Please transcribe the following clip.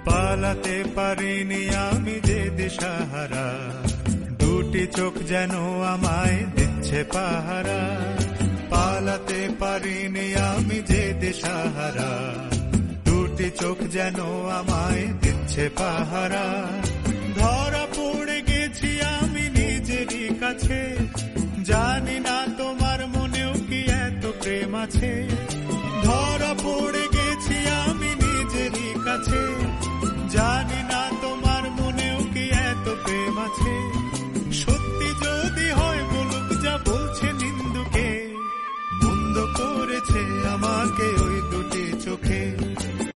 পালাতে পারিনি আমি যে দিশাহারা, দুটি চোখ যেন আমায় দিচ্ছে পাহারা। পালাতে পারিনি আমি যে দিশাহারা, দুটি চোখ যেন আমায় দিচ্ছে পাহারা। ধরা পড়ে গেছি আমি নিজেরই কাছে, জানি না তোমার মনেও কি এত প্রেম আছে। ধরা পড়ে গেছি আমি নিজেরই কাছে, জানি না তোমার মনেও কি এত প্রেম আছে।